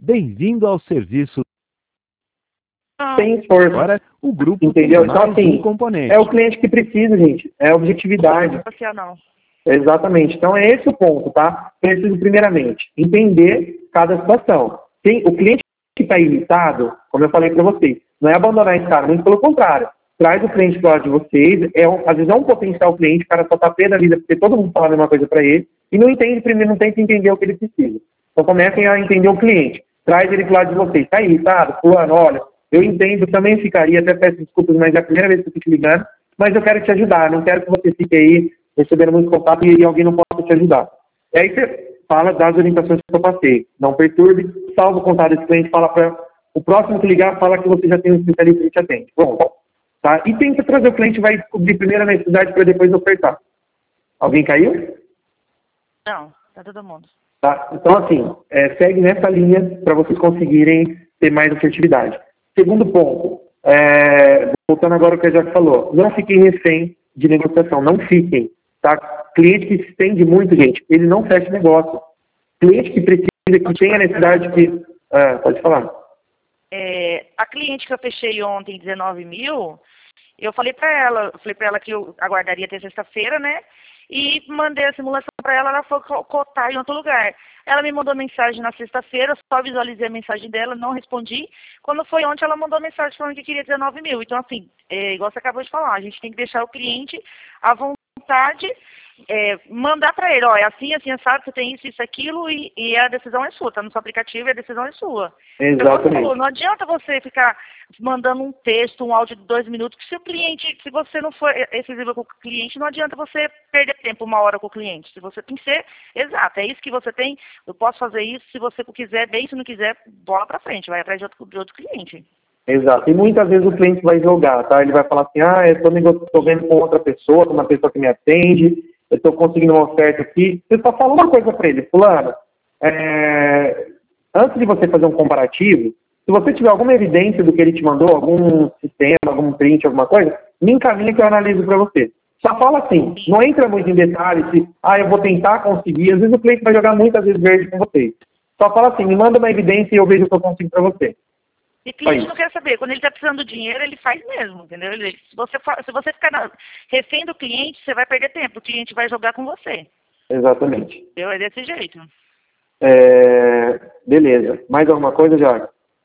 Bem-vindo ao serviço. Sem esforço. Agora, o grupo entendeu? tem Então, mais assim, um componente. é o cliente que precisa, gente. É objetividade. Não. Exatamente. Então, é esse o ponto, tá? Preciso, primeiramente, entender cada situação. O cliente que está irritado, como eu falei para vocês, não é abandonar esse cara, muito pelo contrário. Traz o cliente para o lado de vocês, às vezes é um potencial cliente, o cara só está pé da vida porque todo mundo fala a mesma coisa para ele, e não entende primeiro, não tenta entender o que ele precisa. Então, comecem a entender o cliente. Traz ele para o lado de vocês. Está irritado? Fulano, olha, eu entendo, também ficaria, até peço desculpas, mas é a primeira vez que eu estou te ligando, mas eu quero te ajudar, não quero que você fique aí recebendo muito contato e alguém não possa te ajudar. E aí você fala das orientações que eu passei. Não perturbe, salva o contato desse cliente, fala para o próximo que ligar, fala que você já tem um especialista que te atende. Bom, tá? E tenta trazer o cliente, vai descobrir primeiro a necessidade para depois ofertar. Alguém caiu? Não, tá todo mundo. Tá? Então, assim, segue nessa linha para vocês conseguirem ter mais assertividade. Segundo ponto, voltando agora ao que a Jack falou, não fiquem refém de negociação, não fiquem. Tá? Cliente que se estende muito, gente, ele não fecha negócio. Cliente que precisa, que tem a necessidade que... pode falar. A cliente que eu fechei ontem, 19 mil, eu falei para ela que eu aguardaria até sexta-feira, né? E mandei a simulação para ela, ela foi cotar em outro lugar. Ela me mandou mensagem na sexta-feira, só visualizei a mensagem dela, não respondi. Quando foi ontem, ela mandou mensagem falando que queria 19 mil. Então, assim, igual você acabou de falar, a gente tem que deixar o cliente à vontade, mandar para ele, ó, é assim, assim, sabe, você tem isso, aquilo, e a decisão é sua, tá no seu aplicativo e a decisão é sua. Exatamente. Não adianta você ficar mandando um texto, um áudio de 2 minutos, que se o cliente, se você não for exclusivo com o cliente, não adianta você perder tempo 1 hora com o cliente. Se você tem que ser exato, é isso que você tem, eu posso fazer isso, se você quiser, bem, se não quiser, bola para frente, vai atrás de outro cliente. Exato. E muitas vezes o cliente vai jogar, tá? Ele vai falar assim, eu estou vendo com outra pessoa, com uma pessoa que me atende, eu estou conseguindo uma oferta aqui. Você só fala uma coisa para ele, fulano, antes de você fazer um comparativo, se você tiver alguma evidência do que ele te mandou, algum sistema, algum print, alguma coisa, me encaminha que eu analiso para você. Só fala assim, não entra muito em detalhes, eu vou tentar conseguir. Às vezes o cliente vai jogar muitas vezes verde com vocês. Só fala assim, me manda uma evidência e eu vejo o que eu consigo para você. E cliente não quer saber. Quando ele está precisando de dinheiro, ele faz mesmo, entendeu? Se você ficar refém do cliente, você vai perder tempo. O cliente vai jogar com você. Exatamente. Entendeu? É desse jeito. Beleza. Mais alguma coisa, Jair?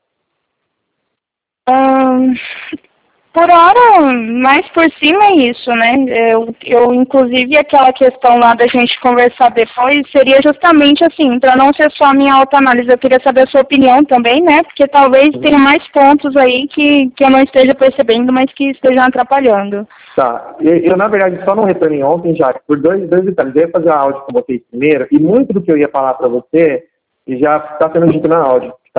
Por hora, mais por cima é isso, né? Eu, inclusive, aquela questão lá da gente conversar depois seria justamente assim, para não ser só a minha autoanálise, eu queria saber a sua opinião também, né? Porque talvez tenha mais pontos aí que eu não esteja percebendo, mas que estejam atrapalhando. Tá. Eu, na verdade, só não retornei ontem, já, por dois detalhes. Eu ia fazer a áudio com vocês primeiro, e muito do que eu ia falar para você já está sendo dito na áudio, tá?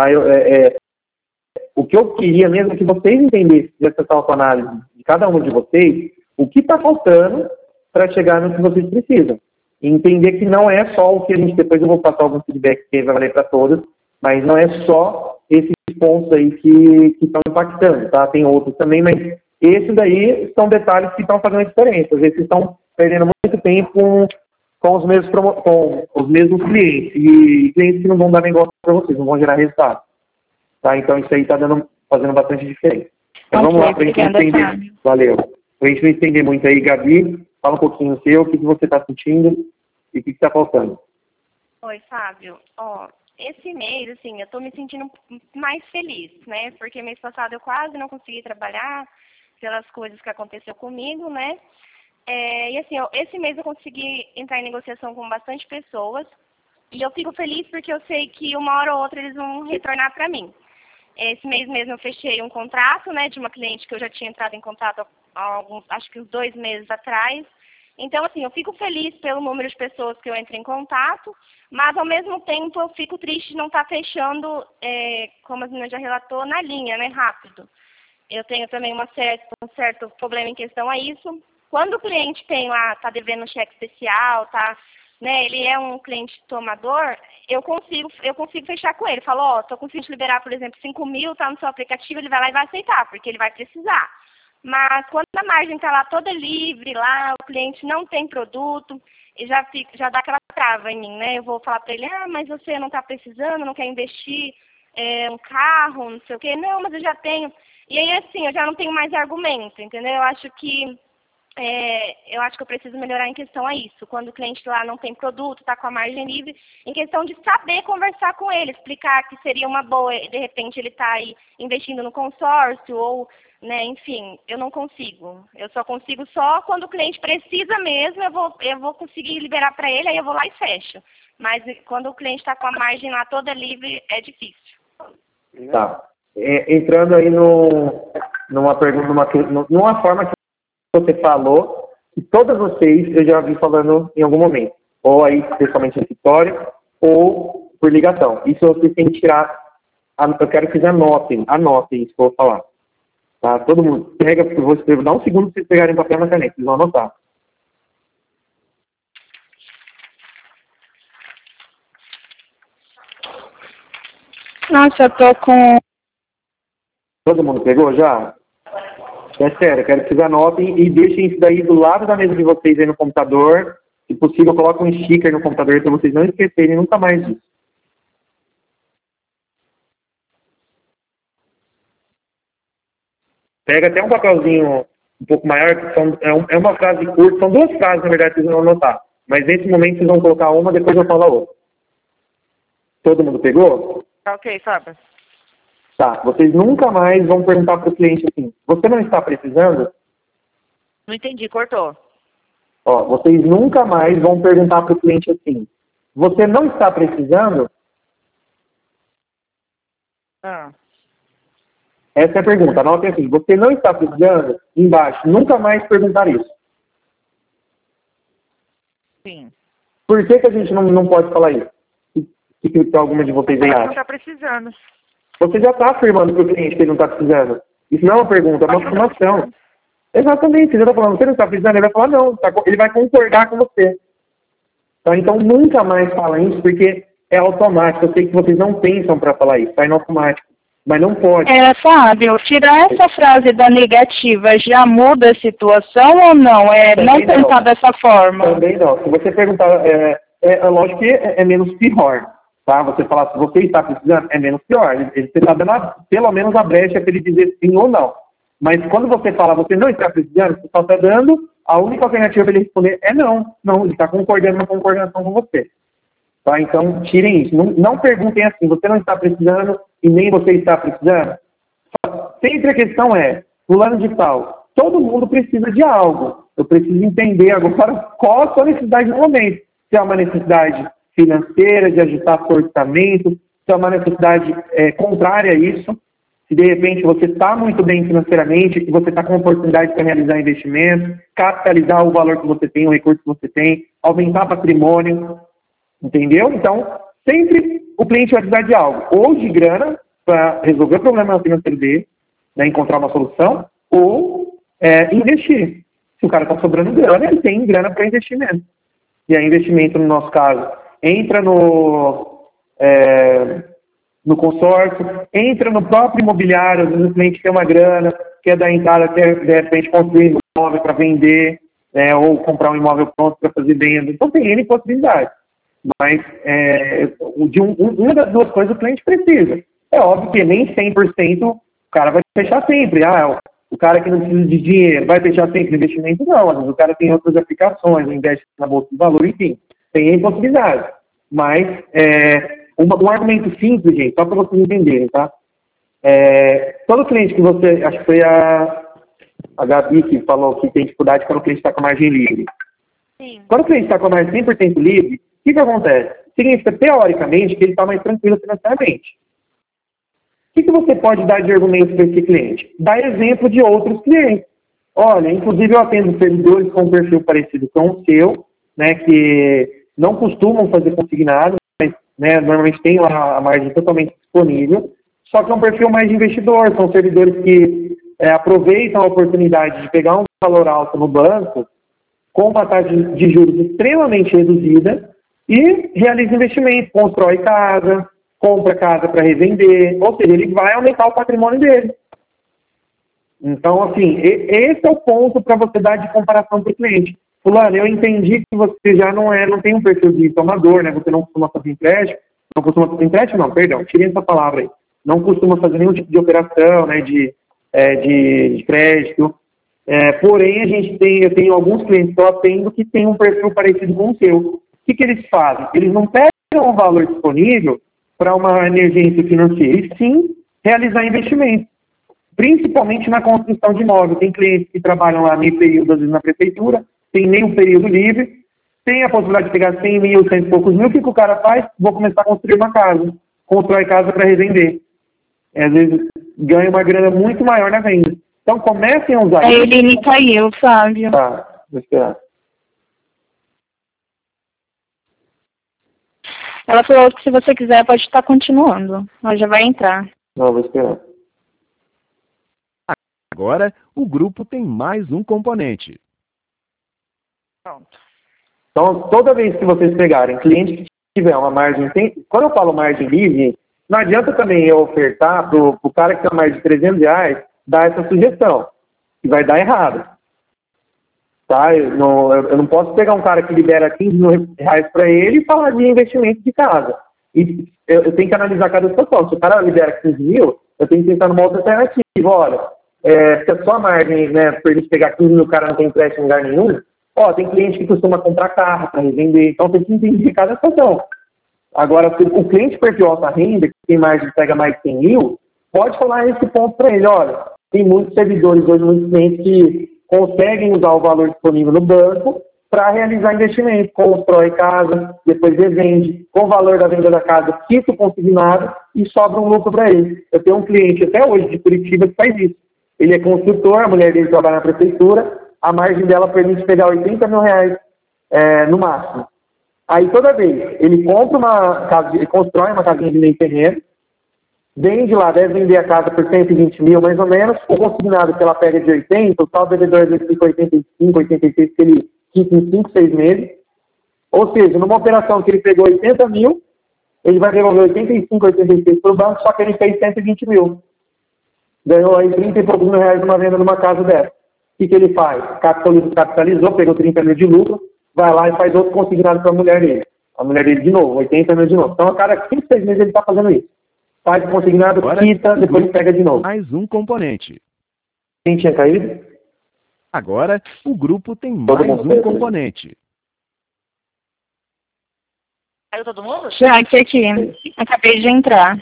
O que eu queria mesmo é que vocês entendessem dessa autoanálise de cada um de vocês, o que está faltando para chegar no que vocês precisam. E entender que não é só o que a gente, depois eu vou passar algum feedback que vai valer para todos, mas não é só esses pontos aí que estão impactando, tá? Tem outros também, mas esses daí são detalhes que estão fazendo a diferença. Às vezes vocês estão perdendo muito tempo com os mesmos clientes, e clientes que não vão dar negócio para vocês, não vão gerar resultado. Tá? Então isso aí está fazendo bastante diferença. Então vamos lá para a gente entender. Valeu. Para a gente não entender muito aí, Gabi, fala um pouquinho o seu, o que você está sentindo e o que está faltando. Oi, Fábio. Esse mês, assim, eu estou me sentindo mais feliz, né? Porque mês passado eu quase não consegui trabalhar pelas coisas que aconteceu comigo, né? E assim, esse mês eu consegui entrar em negociação com bastante pessoas e eu fico feliz porque eu sei que uma hora ou outra eles vão retornar para mim. Esse mês mesmo eu fechei um contrato, né, de uma cliente que eu já tinha entrado em contato há acho que uns 2 meses atrás. Então, assim, eu fico feliz pelo número de pessoas que eu entro em contato, mas ao mesmo tempo eu fico triste de não estar fechando, como a menina já relatou, na linha, né, rápido. Eu tenho também um certo problema em questão a isso. Quando o cliente está devendo um cheque especial, né, ele é um cliente tomador, eu consigo fechar com ele. Falo, estou conseguindo liberar, por exemplo, 5 mil, está no seu aplicativo, ele vai lá e vai aceitar, porque ele vai precisar. Mas quando a margem está lá toda livre, lá o cliente não tem produto, e já dá aquela trava em mim, né? Eu vou falar para ele, mas você não está precisando, não quer investir um carro, não sei o quê. Não, mas eu já tenho. E aí, assim, eu já não tenho mais argumento, entendeu? Eu acho que eu preciso melhorar em questão a isso. Quando o cliente lá não tem produto, está com a margem livre, em questão de saber conversar com ele, explicar que seria uma boa, de repente ele está aí investindo no consórcio ou, né, enfim, eu não consigo. Eu só consigo só quando o cliente precisa mesmo, eu vou conseguir liberar para ele, aí eu vou lá e fecho. Mas quando o cliente está com a margem lá toda livre, é difícil. Tá. Entrando aí numa pergunta, numa forma que você falou, que todas vocês eu já vi falando em algum momento, ou aí, principalmente no escritório, ou por ligação. Isso vocês têm que tirar, eu quero que vocês anotem isso que eu vou falar. Tá? Todo mundo, pega, eu vou escrever, dá um segundo para vocês pegarem papel na caneta, vocês vão anotar. Nossa, eu tô com... Todo mundo pegou já? É sério, quero que vocês anotem e deixem isso daí do lado da mesa de vocês aí no computador. Se possível, coloquem um sticker no computador para vocês não esquecerem nunca mais disso. Pega até um papelzinho um pouco maior, que é uma frase curta, são duas frases, na verdade, que vocês vão anotar. Mas nesse momento vocês vão colocar uma, depois eu falo a outra. Todo mundo pegou? Ok, Fábio. Tá, vocês nunca mais vão perguntar para o cliente assim, você não está precisando? Não entendi, cortou. Ó, vocês nunca mais vão perguntar para o cliente assim, você não está precisando? Ah. Essa é a pergunta, anotem assim, você não está precisando? Embaixo, nunca mais perguntar isso. Sim. Por que a gente não pode falar isso? Que alguma de vocês aí Não acha? está precisando. Você já está afirmando para o cliente que ele não está precisando. Isso não é uma pergunta, é uma afirmação. Exatamente, você já está falando, você não está precisando, ele vai falar não, ele vai concordar com você. Tá? Então nunca mais fala isso, porque é automático. Eu sei que vocês não pensam para falar isso, está no automático. Mas não pode. Fábio, tirar essa frase da negativa já muda a situação ou não? Não pensar dessa forma? Também não. Se você perguntar, lógico que é menos pior. Tá? Você falar se você está precisando, é menos pior. Você está dando pelo menos a brecha para ele dizer sim ou não. Mas quando você fala você não está precisando, você só está dando, a única alternativa para ele responder é não. Não, ele está concordando na concordação com você. Tá? Então, tirem isso. Não perguntem assim, você não está precisando e nem você está precisando. Sempre a questão é, fulano de tal, todo mundo precisa de algo. Eu preciso entender agora qual a sua necessidade no momento. Se é uma necessidade financeira, de ajustar seu orçamento, se é uma necessidade contrária a isso, se de repente você está muito bem financeiramente, que você está com oportunidade para realizar investimentos, capitalizar o valor que você tem, o recurso que você tem, aumentar patrimônio, entendeu? Então, sempre o cliente vai precisar de algo, ou de grana para resolver o problema financeiro dele, né, encontrar uma solução, ou investir. Se o cara está sobrando grana, ele tem grana para investimento. E aí, investimento, no nosso caso, entra no consórcio, entra no próprio imobiliário, às vezes o cliente tem uma grana, quer dar entrada, quer de repente construir um imóvel para vender, ou comprar um imóvel pronto para fazer venda. Então tem N possibilidades. Mas uma das duas coisas o cliente precisa. É óbvio que nem 100% o cara vai fechar sempre. O cara que não precisa de dinheiro vai fechar sempre investimento? Não. Às vezes o cara tem outras aplicações, investe na bolsa de valor, enfim. Tem N possibilidades. Mas um argumento simples, gente, só para vocês entenderem, tá? Todo cliente que você... Acho que foi a Gabi que falou que tem dificuldade quando o cliente está com a margem livre. Sim. Quando o cliente está com a margem 100% livre, o que acontece? Significa, teoricamente, que ele está mais tranquilo financeiramente. O que você pode dar de argumento para esse cliente? Dá exemplo de outros clientes. Olha, inclusive eu atendo servidores com um perfil parecido com o seu, né, que não costumam fazer consignado, mas né, normalmente tem lá a margem totalmente disponível, só que é um perfil mais de investidor, são servidores que aproveitam a oportunidade de pegar um valor alto no banco, com uma taxa de juros extremamente reduzida, e realiza investimento, constrói casa, compra casa para revender, ou seja, ele vai aumentar o patrimônio dele. Então, assim, esse é o ponto para você dar de comparação para o cliente. Fulano, eu entendi que você já não tem um perfil de tomador, né? Você não costuma fazer empréstimo, tirem essa palavra aí. não costuma fazer nenhum tipo de operação, né, de crédito. Porém, eu tenho alguns clientes que eu atendo que têm um perfil parecido com o seu. O que eles fazem? Eles não pegam o valor disponível para uma emergência financeira, e sim realizar investimento, principalmente na construção de imóvel. Tem clientes que trabalham lá meio período, às vezes na prefeitura, tem meio período livre, tem a possibilidade de pegar 100 mil, 100 e poucos mil. O que o cara faz? Vou começar a construir uma casa, constrói casa para revender. Às vezes ganha uma grana muito maior na venda. Então comecem a usar isso. A Eline caiu, Fábio. Tá, vou esperar. Ela falou que se você quiser pode estar continuando. Ela já vai entrar. Não, vou esperar. Agora, o grupo tem mais um componente. Pronto. Então, toda vez que vocês pegarem cliente que tiver uma margem... Quando eu falo margem livre, não adianta também eu ofertar para o cara que tem uma margem de R$300 dar essa sugestão, que vai dar errado. Tá? Eu não posso pegar um cara que libera R$15 mil para ele e falar de investimento de casa. E eu tenho que analisar cada situação. Se o cara libera 15 mil, eu tenho que pensar numa outra alternativa. Olha, se a sua margem, né, permite pegar 15 mil, o cara não tem empréstimo em lugar nenhum, tem cliente que costuma comprar carro para revender. Então tem que entender cada situação. Agora, se o cliente perfil alta renda, que tem margem pega mais de 100 mil, pode falar esse ponto para ele. Olha, tem muitos servidores hoje, muitos clientes que conseguem usar o valor disponível no banco para realizar investimento, constrói casa, depois revende, com o valor da venda da casa, quita o consignado e sobra um lucro para ele. Eu tenho um cliente até hoje de Curitiba que faz isso. Ele é construtor, a mulher dele trabalha na prefeitura, a margem dela permite pegar R$80 mil no máximo. Aí toda vez ele compra uma casa, ele constrói uma casinha de meio terreno, vende lá, deve vender a casa por 120 mil mais ou menos, o consignado que ela pega de 80, o tal devedor ele fica 85, 86, que ele quita em 5, 6 meses. Ou seja, numa operação que ele pegou 80 mil, ele vai devolver 85, 86 para o banco, só que ele fez 120 mil. Ganhou aí 30 e poucos mil reais numa venda numa casa dessa. O que ele faz? Capitalizou, pegou 30 mil de lucro, vai lá e faz outro consignado para a mulher dele. A mulher dele de novo, 80 mil de novo. Então, a cada 5, 6 meses ele está fazendo isso. Faz o consignado, quita, depois ele pega de novo. Mais um componente. Quem tinha caído? Agora, o grupo tem Todo mais mundo um componente. Caiu todo mundo? Já aqui. Acabei de entrar.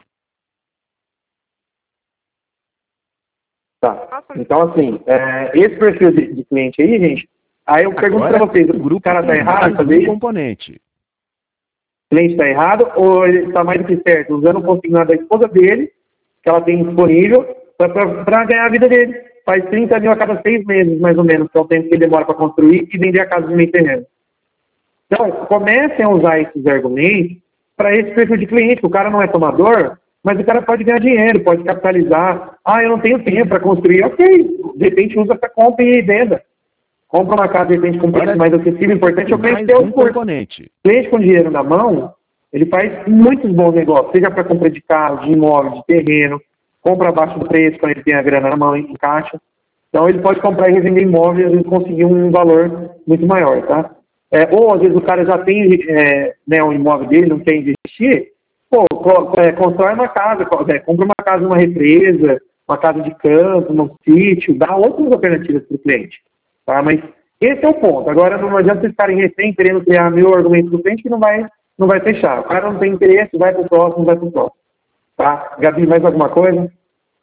Tá. Então, assim, esse perfil de cliente aí, gente, aí eu pergunto para vocês, o cara tá errado fazer isso? Componente. O cliente está errado ou ele está mais do que certo, usando o consignado da esposa dele, que ela tem disponível, para ganhar a vida dele. Faz 30 mil a cada 6 meses, mais ou menos, que é o tempo que ele demora para construir e vender a casa de meio terreno. Então, comecem a usar esses argumentos para esse perfil de cliente, que o cara não é tomador, mas o cara pode ganhar dinheiro, pode capitalizar. Eu não tenho tempo para construir. Ok, de repente usa para compra e venda. Compra uma casa, de repente, com preço mais acessível. O importante é o cliente ter o componente. O cliente com dinheiro na mão, ele faz muitos bons negócios, seja para compra de carro, de imóvel, de terreno, compra abaixo do preço quando ele tem a grana na mão, em caixa. Então, ele pode comprar e revender imóveis e conseguir um valor muito maior, tá? Ou, às vezes, o cara já tem um imóvel dele, não quer investir, constrói uma casa, compra uma casa numa represa, uma casa de campo, num sítio, dá outras alternativas para o cliente. Tá? Mas esse é o ponto. Agora, não adianta vocês ficarem refém querendo criar mil argumentos do cliente que não vai fechar. O cara não tem interesse, vai para o próximo, Tá? Gabi, mais alguma coisa?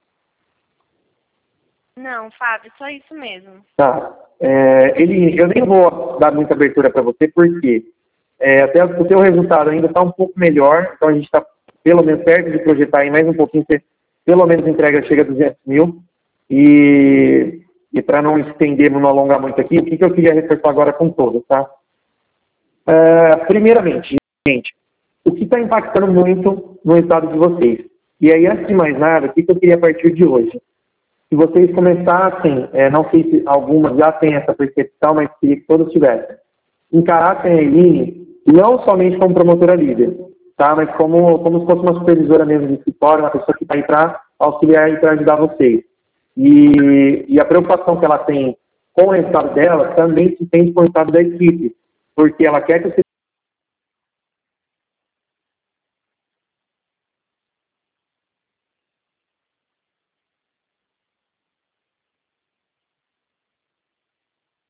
Não, Fábio, só isso mesmo. Tá. Eu nem vou dar muita abertura para você, porque até o seu resultado ainda está um pouco melhor, então a gente está pelo menos perto de projetar em mais um pouquinho, pelo menos a entrega chega a 200 mil, e para não estender, não alongar muito aqui, o que eu queria reforçar agora com todos, tá? Primeiramente, gente, o que está impactando muito no resultado de vocês? E aí, antes de mais nada, o que eu queria a partir de hoje? Se vocês começassem, não sei se algumas já têm essa percepção, mas queria que todos tivessem, encarassem a Eline não somente como promotora líder, tá? Mas como se fosse uma supervisora mesmo de escritório, uma pessoa que está aí para auxiliar e para ajudar vocês. E a preocupação que ela tem com o resultado dela também se tem com o resultado da equipe, porque ela quer que o